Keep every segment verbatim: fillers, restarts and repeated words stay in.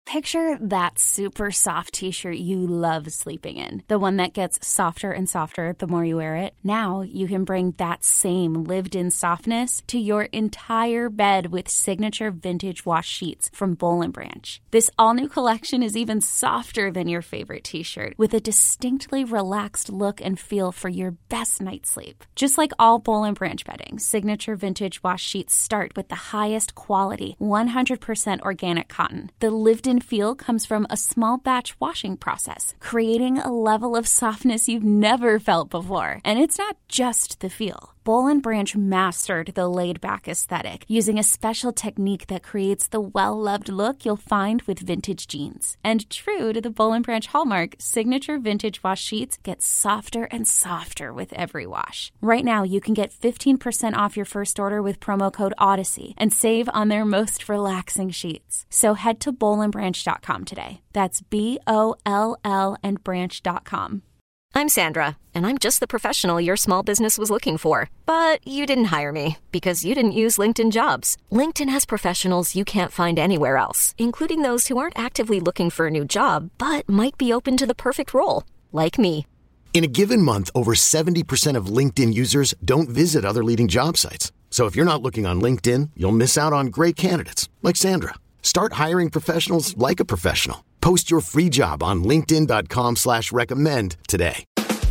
Picture that super soft t-shirt you love sleeping in. The one that gets softer and softer the more you wear it. Now you can bring that same lived-in softness to your entire bed with signature vintage wash sheets from Boll and Branch. This all-new collection is even softer than your favorite t-shirt, with a distinctly relaxed look and feel for your best night's sleep. Just like all Boll and Branch bedding, signature vintage wash sheets start with the highest quality, one hundred percent organic cotton. The lived-in feel comes from a small batch washing process, creating a level of softness you've never felt before. And it's not just the feel. Boll and Branch mastered the laid-back aesthetic using a special technique that creates the well-loved look you'll find with vintage jeans. And true to the Boll and Branch hallmark, signature vintage wash sheets get softer and softer with every wash. Right now, you can get fifteen percent off your first order with promo code Odyssey and save on their most relaxing sheets. So head to boll and branch dot com today. That's B O L L and branch dot com. I'm Sandra, and I'm just the professional your small business was looking for. But you didn't hire me because you didn't use LinkedIn Jobs. LinkedIn has professionals you can't find anywhere else, including those who aren't actively looking for a new job, but might be open to the perfect role, like me. In a given month, over seventy percent of LinkedIn users don't visit other leading job sites. So if you're not looking on LinkedIn, you'll miss out on great candidates, like Sandra. Start hiring professionals like a professional. Post your free job on linkedin dot com slash recommend today.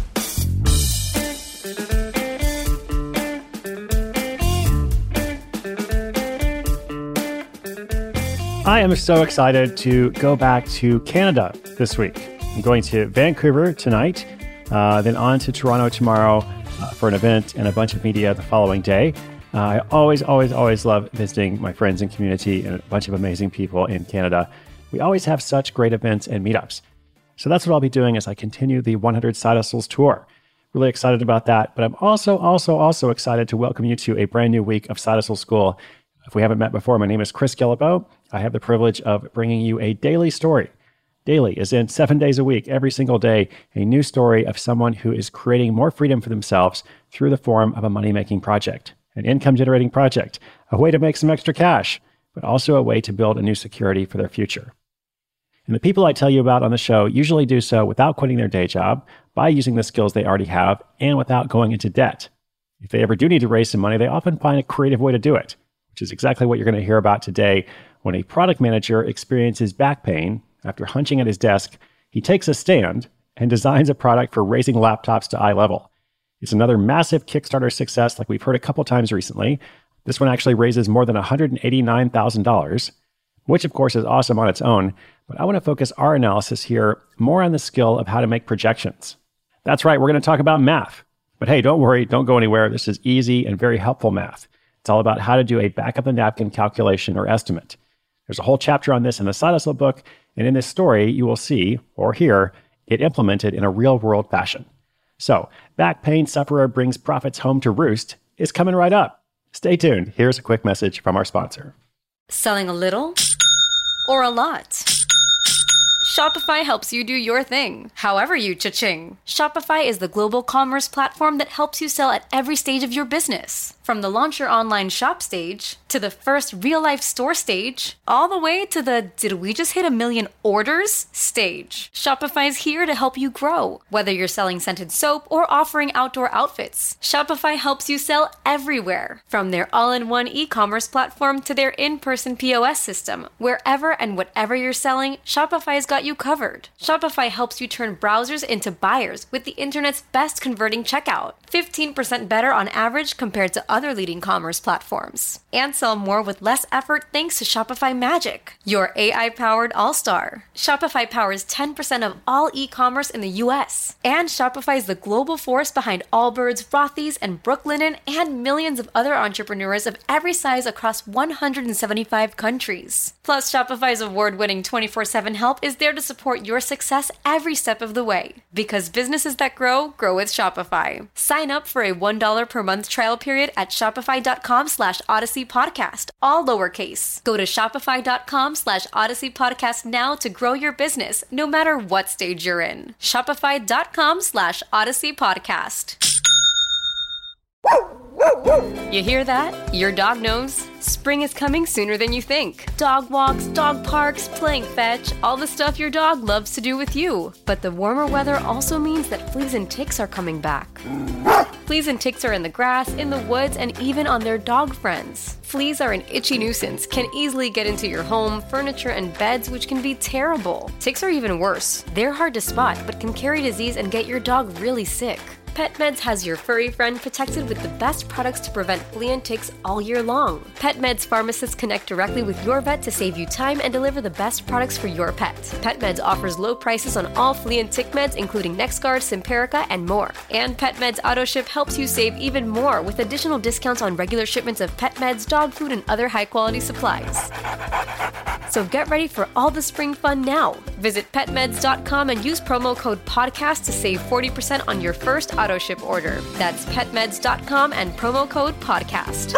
I am so excited to go back to Canada this week. I'm going to Vancouver tonight, uh, then on to Toronto tomorrow uh, for an event and a bunch of media the following day. Uh, I always, always, always love visiting my friends and community and a bunch of amazing people in Canada. We always have such great events and meetups. So that's what I'll be doing as I continue the one hundred Side Hustles tour. Really excited about that. But I'm also, also, also excited to welcome you to a brand new week of Side Hustle School. If we haven't met before, my name is Chris Guillebeau. I have the privilege of bringing you a daily story. Daily is in seven days a week, every single day, a new story of someone who is creating more freedom for themselves through the form of a money-making project, an income-generating project, a way to make some extra cash, but also a way to build a new security for their future. And the people I tell you about on the show usually do so without quitting their day job, by using the skills they already have, and without going into debt. If they ever do need to raise some money, they often find a creative way to do it, which is exactly what you're going to hear about today. When a product manager experiences back pain after hunching at his desk, he takes a stand and designs a product for raising laptops to eye level. It's another massive Kickstarter success like we've heard a couple times recently. This one actually raises more than one hundred eighty-nine thousand dollars, which of course is awesome on its own. But I want to focus our analysis here more on the skill of how to make projections. That's right, we're going to talk about math. But hey, don't worry, don't go anywhere. This is easy and very helpful math. It's all about how to do a back-of-the-napkin calculation or estimate. There's a whole chapter on this in the Side Hustle book, and in this story, you will see, or hear, it implemented in a real-world fashion. So, back pain sufferer brings profits home to roost is coming right up. Stay tuned. Here's a quick message from our sponsor. Selling a little or a lot? Shopify helps you do your thing, however you cha-ching. Shopify is the global commerce platform that helps you sell at every stage of your business. From the launch your online shop stage, to the first real-life store stage, all the way to the did we just hit a million orders stage. Shopify's here to help you grow. Whether you're selling scented soap or offering outdoor outfits, Shopify helps you sell everywhere. From their all-in-one e-commerce platform to their in-person P O S system, wherever and whatever you're selling, Shopify's got you covered. Shopify helps you turn browsers into buyers with the internet's best converting checkout. fifteen percent better on average compared to other leading commerce platforms. And sell more with less effort thanks to Shopify Magic, your A I-powered all-star. Shopify powers ten percent of all e-commerce in the U S. And Shopify is the global force behind Allbirds, Rothy's, and Brooklinen, and millions of other entrepreneurs of every size across one hundred seventy-five countries. Plus, Shopify's award-winning twenty-four seven help is there to support your success every step of the way. Because businesses that grow, grow with Shopify. Sign up for a one dollar per month trial period at shopify.com slash Odyssey Podcast, all lowercase. Go to shopify.com slash Odyssey Podcast now to grow your business, no matter what stage you're in. Shopify.com slash Odyssey Podcast. You hear that? Your dog knows. Spring is coming sooner than you think. Dog walks, dog parks, playing fetch, all the stuff your dog loves to do with you. But the warmer weather also means that fleas and ticks are coming back. Fleas and ticks are in the grass, in the woods, and even on their dog friends. Fleas are an itchy nuisance, can easily get into your home, furniture, and beds, which can be terrible. Ticks are even worse. They're hard to spot, but can carry disease and get your dog really sick. PetMeds has your furry friend protected with the best products to prevent flea and ticks all year long. PetMeds pharmacists connect directly with your vet to save you time and deliver the best products for your pet. PetMeds offers low prices on all flea and tick meds, including NexGard, Simparica, and more. And PetMeds AutoShip helps you save even more with additional discounts on regular shipments of pet meds, dog food, and other high-quality supplies. So get ready for all the spring fun now. Visit pet meds dot com and use promo code podcast to save forty percent on your first auto ship order. That's pet meds dot com and promo code podcast.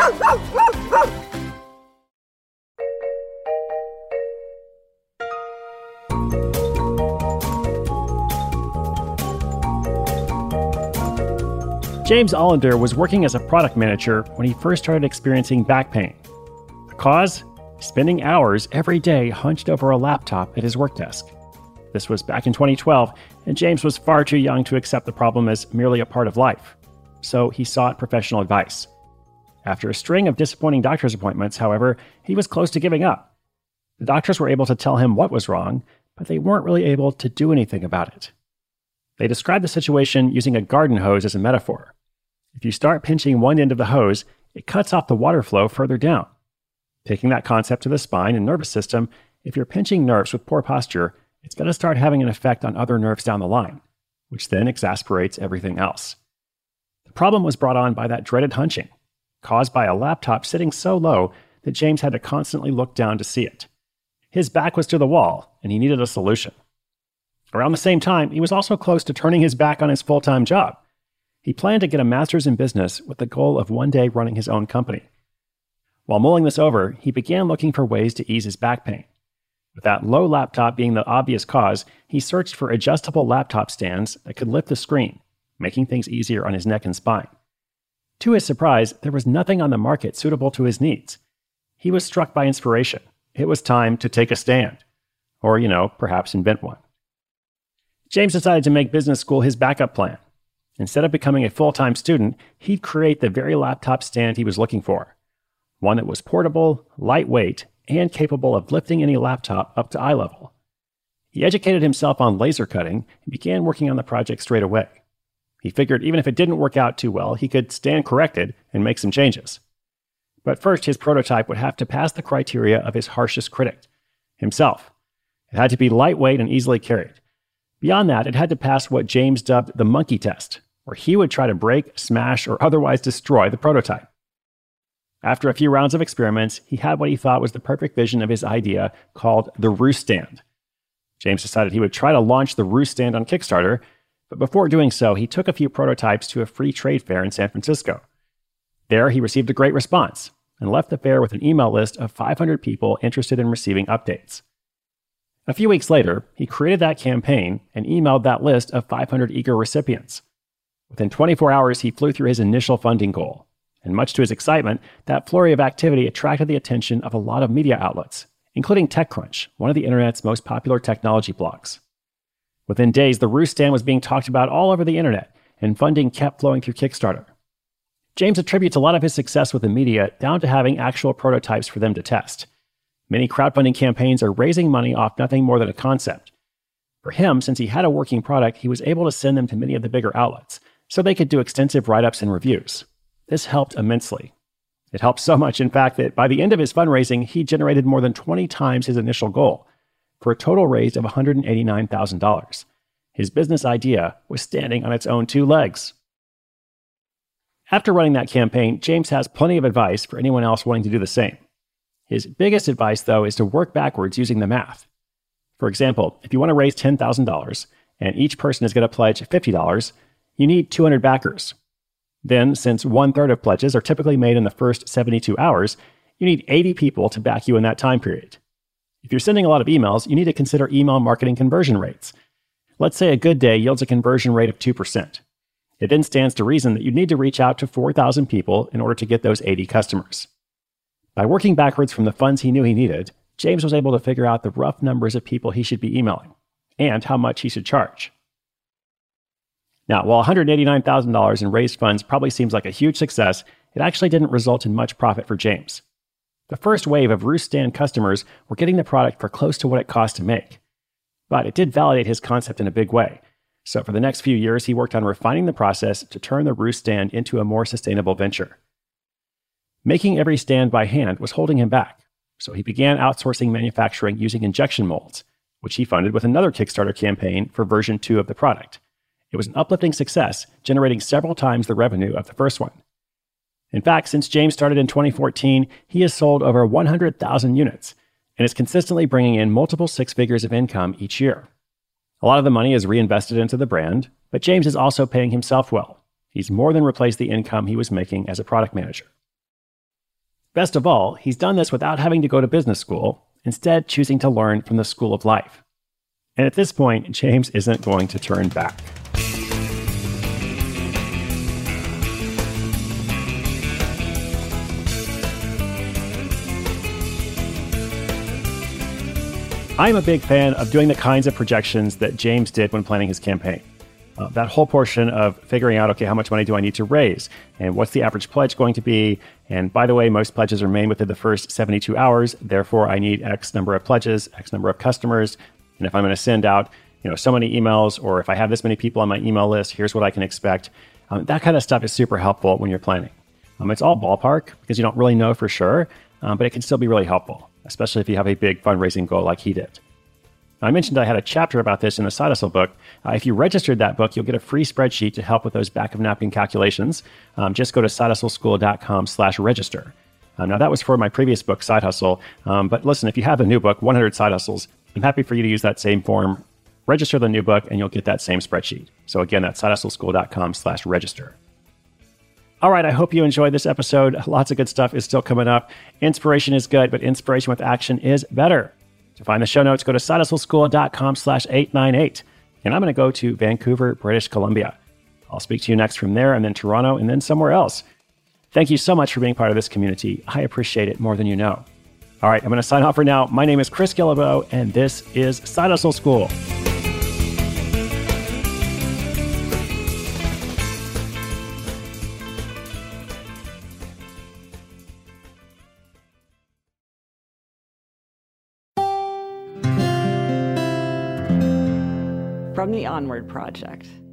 James Allender was working as a product manager when he first started experiencing back pain. The cause? Spending hours every day hunched over a laptop at his work desk. This was back in twenty twelve, and James was far too young to accept the problem as merely a part of life. So he sought professional advice. After a string of disappointing doctor's appointments, however, he was close to giving up. The doctors were able to tell him what was wrong, but they weren't really able to do anything about it. They described the situation using a garden hose as a metaphor. If you start pinching one end of the hose, it cuts off the water flow further down. Taking that concept to the spine and nervous system, if you're pinching nerves with poor posture, it's going to start having an effect on other nerves down the line, which then exasperates everything else. The problem was brought on by that dreaded hunching, caused by a laptop sitting so low that James had to constantly look down to see it. His back was to the wall, and he needed a solution. Around the same time, he was also close to turning his back on his full-time job. He planned to get a master's in business with the goal of one day running his own company. While mulling this over, he began looking for ways to ease his back pain. With that low laptop being the obvious cause, he searched for adjustable laptop stands that could lift the screen, making things easier on his neck and spine. To his surprise, there was nothing on the market suitable to his needs. He was struck by inspiration. It was time to take a stand. Or, you know, perhaps invent one. James decided to make business school his backup plan. Instead of becoming a full-time student, he'd create the very laptop stand he was looking for. One that was portable, lightweight, and capable of lifting any laptop up to eye level. He educated himself on laser cutting and began working on the project straight away. He figured even if it didn't work out too well, he could stand corrected and make some changes. But first, his prototype would have to pass the criteria of his harshest critic, himself. It had to be lightweight and easily carried. Beyond that, it had to pass what James dubbed the monkey test, where he would try to break, smash, or otherwise destroy the prototype. After a few rounds of experiments, he had what he thought was the perfect vision of his idea called the Roost Stand. James decided he would try to launch the Roost Stand on Kickstarter, but before doing so, he took a few prototypes to a free trade fair in San Francisco. There, he received a great response and left the fair with an email list of five hundred people interested in receiving updates. A few weeks later, he created that campaign and emailed that list of five hundred eager recipients. Within twenty-four hours, he flew through his initial funding goal. And much to his excitement, that flurry of activity attracted the attention of a lot of media outlets, including TechCrunch, one of the internet's most popular technology blogs. Within days, the Roost Stand was being talked about all over the internet, and funding kept flowing through Kickstarter. James attributes a lot of his success with the media down to having actual prototypes for them to test. Many crowdfunding campaigns are raising money off nothing more than a concept. For him, since he had a working product, he was able to send them to many of the bigger outlets, so they could do extensive write-ups and reviews. This helped immensely. It helped so much, in fact, that by the end of his fundraising, he generated more than twenty times his initial goal, for a total raise of one hundred eighty-nine thousand dollars. His business idea was standing on its own two legs. After running that campaign, James has plenty of advice for anyone else wanting to do the same. His biggest advice, though, is to work backwards using the math. For example, if you want to raise ten thousand dollars, and each person is going to pledge fifty dollars, you need two hundred backers. Then, since one-third of pledges are typically made in the first seventy-two hours, you need eighty people to back you in that time period. If you're sending a lot of emails, you need to consider email marketing conversion rates. Let's say a good day yields a conversion rate of two percent. It then stands to reason that you'd need to reach out to four thousand people in order to get those eighty customers. By working backwards from the funds he knew he needed, James was able to figure out the rough numbers of people he should be emailing and how much he should charge. Now, while one hundred eighty-nine thousand dollars in raised funds probably seems like a huge success, it actually didn't result in much profit for James. The first wave of Roost Stand customers were getting the product for close to what it cost to make. But it did validate his concept in a big way. So for the next few years, he worked on refining the process to turn the Roost Stand into a more sustainable venture. Making every stand by hand was holding him back, so he began outsourcing manufacturing using injection molds, which he funded with another Kickstarter campaign for version two of the product. It was an uplifting success, generating several times the revenue of the first one. In fact, since James started in twenty fourteen, he has sold over one hundred thousand units and is consistently bringing in multiple six figures of income each year. A lot of the money is reinvested into the brand, but James is also paying himself well. He's more than replaced the income he was making as a product manager. Best of all, he's done this without having to go to business school, instead choosing to learn from the school of life. And at this point, James isn't going to turn back. I'm a big fan of doing the kinds of projections that James did when planning his campaign. Uh, that whole portion of figuring out, okay, how much money do I need to raise? And what's the average pledge going to be? And by the way, most pledges are made within the first seventy-two hours. Therefore, I need X number of pledges, X number of customers. And if I'm going to send out, you know, so many emails, or if I have this many people on my email list, here's what I can expect. Um, that kind of stuff is super helpful when you're planning. Um, it's all ballpark because you don't really know for sure, um, but it can still be really helpful, especially if you have a big fundraising goal like he did. I mentioned I had a chapter about this in the Side Hustle book. Uh, if you registered that book, you'll get a free spreadsheet to help with those back-of-napkin calculations. Um, just go to sidehustleschool.com slash register. Um, now, that was for my previous book, Side Hustle. Um, but listen, if you have the new book, one hundred Side Hustles, I'm happy for you to use that same form. Register the new book, and you'll get that same spreadsheet. So again, that's sidehustleschool.com slash register. All right, I hope you enjoyed this episode. Lots of good stuff is still coming up. Inspiration is good, but inspiration with action is better. To find the show notes, go to sidehustleschool.com slash 898. And I'm going to go to Vancouver, British Columbia. I'll speak to you next from there, and then Toronto, and then somewhere else. Thank you so much for being part of this community. I appreciate it more than you know. All right, I'm going to sign off for now. My name is Chris Guillebeau, and this is Side Hustle School. From the Onward Project.